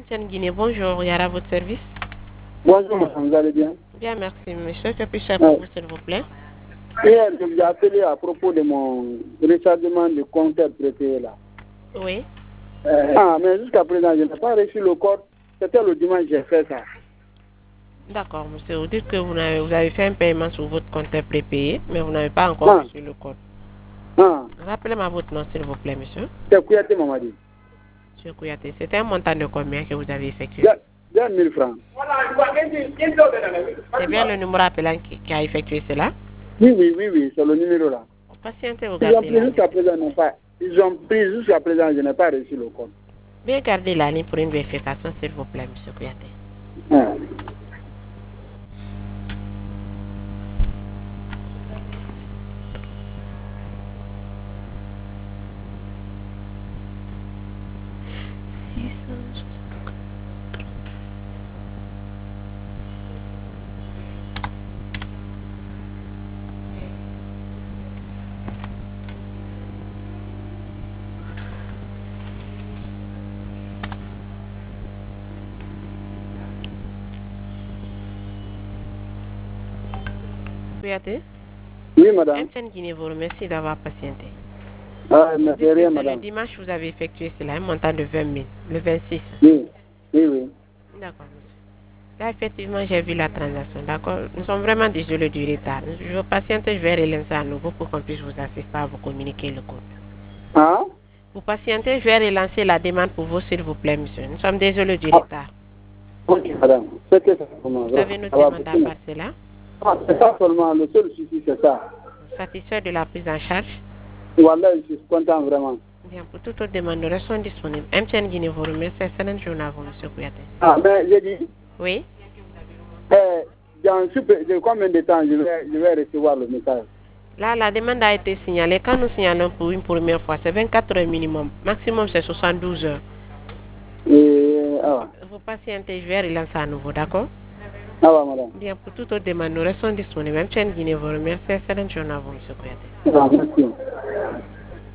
MTN Guinée, bonjour, Yara, votre service. Bonjour, madame, vous allez bien? Bien, merci, monsieur. Que puis-je faire pour vous, s'il vous plaît? Hier, je vous ai appelé à propos de mon rechargement de compteur prépayé là. Oui. Mais jusqu'à présent, je n'ai pas reçu le code. C'était le dimanche que j'ai fait ça. D'accord, monsieur. Vous dites que vous avez fait un paiement sur votre compteur prépayé, mais vous n'avez pas encore reçu le code. Rappelez-moi votre nom, s'il vous plaît, monsieur. C'est Kouyaté Mamadi. Monsieur Kouyaté, c'était un montant de combien que vous avez effectué? 2 000 francs. C'est bien le numéro appelant qui a effectué cela? Oui, c'est le numéro là. Patientez, vous Ils ont pris jusqu'à présent, je n'ai pas reçu le code. Bien garder la ligne pour une vérification, s'il vous plaît, monsieur Kouyaté. Kouyaté? Oui, madame. MTN Guinée vous remercie d'avoir patienté. Merci rien, madame. Le dimanche, vous avez effectué cela, un montant de 20 000, le 26. Oui. D'accord, monsieur. Là, effectivement, j'ai vu la transaction, d'accord? Nous sommes vraiment désolés du retard. Je vais patienter, je vais relancer à nouveau pour qu'on puisse vous assister à vous communiquer le code. Vous patientez, je vais relancer la demande pour vous, s'il vous plaît, monsieur. Nous sommes désolés du retard. Ok, madame. Vous avez une demande à part cela? C'est ça seulement, le seul souci, c'est ça. Satisfait de la prise en charge? Voilà, je suis content vraiment. Bien, pour toute autre demande, nous restons disponibles. MTN Guinée vous remercie. Excellente journée à vous, monsieur Kouyaté. Mais j'ai dit. Oui? Dans combien de temps je vais recevoir le message? Là, la demande a été signalée. Quand nous signalons pour une première fois, c'est 24 heures minimum. Maximum, c'est 72 heures. Vous patientez, je vais relancer à nouveau, d'accord? Madame. Bien, pour toute autre demande, nous restons disponibles. MTN Guinée vous remercie. Excellente journée à vous, monsieur Kouyaté. Merci.